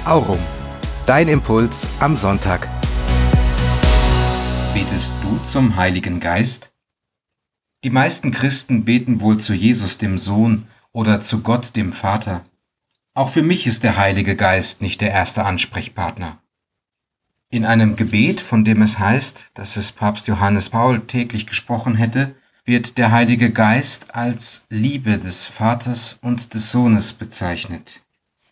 Aurum, dein Impuls am Sonntag. Betest du zum Heiligen Geist? Die meisten Christen beten wohl zu Jesus, dem Sohn, oder zu Gott, dem Vater. Auch für mich ist der Heilige Geist nicht der erste Ansprechpartner. In einem Gebet, von dem es heißt, dass es Papst Johannes Paul täglich gesprochen hätte, wird der Heilige Geist als Liebe des Vaters und des Sohnes bezeichnet.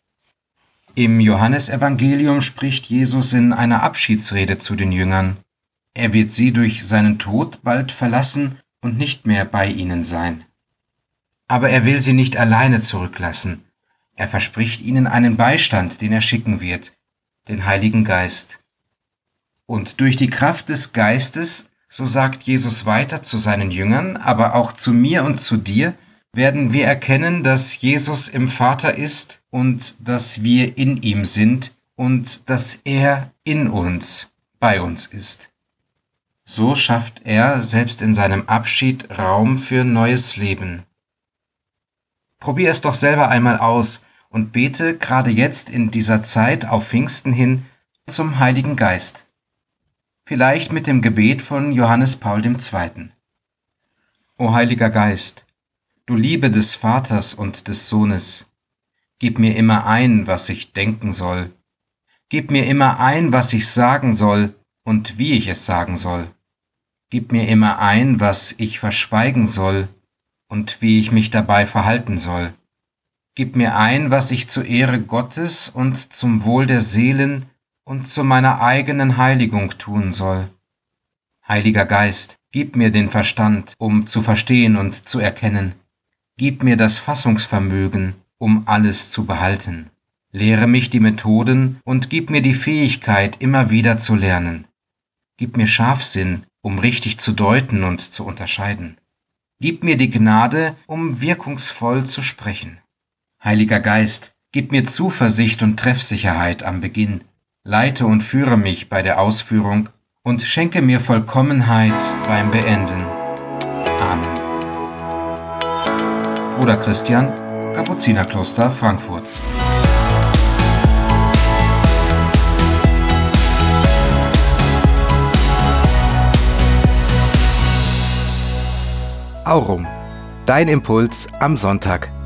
Im Johannesevangelium spricht Jesus in einer Abschiedsrede zu den Jüngern. Er wird sie durch seinen Tod bald verlassen und nicht mehr bei ihnen sein. Aber er will sie nicht alleine zurücklassen. Er verspricht ihnen einen Beistand, den er schicken wird, den Heiligen Geist. Und durch die Kraft des Geistes, so sagt Jesus weiter zu seinen Jüngern, aber auch zu mir und zu dir, werden wir erkennen, dass Jesus im Vater ist und dass wir in ihm sind und dass er in uns, bei uns ist. So schafft er selbst in seinem Abschied Raum für neues Leben. Probier es doch selber einmal aus und bete gerade jetzt in dieser Zeit auf Pfingsten hin zum Heiligen Geist. Vielleicht mit dem Gebet von Johannes Paul II. O Heiliger Geist, du Liebe des Vaters und des Sohnes, gib mir immer ein, was ich denken soll. Gib mir immer ein, was ich sagen soll und wie ich es sagen soll. Gib mir immer ein, was ich verschweigen soll und wie ich mich dabei verhalten soll. Gib mir ein, was ich zur Ehre Gottes und zum Wohl der Seelen und zu meiner eigenen Heiligung tun soll. Heiliger Geist, gib mir den Verstand, um zu verstehen und zu erkennen. Gib mir das Fassungsvermögen, um alles zu behalten. Lehre mich die Methoden und gib mir die Fähigkeit, immer wieder zu lernen. Gib mir Scharfsinn, um richtig zu deuten und zu unterscheiden. Gib mir die Gnade, um wirkungsvoll zu sprechen. Heiliger Geist, gib mir Zuversicht und Treffsicherheit am Beginn. Leite und führe mich bei der Ausführung und schenke mir Vollkommenheit beim Beenden. Amen. Bruder Christian, Kapuzinerkloster Frankfurt. Aurum, dein Impuls am Sonntag.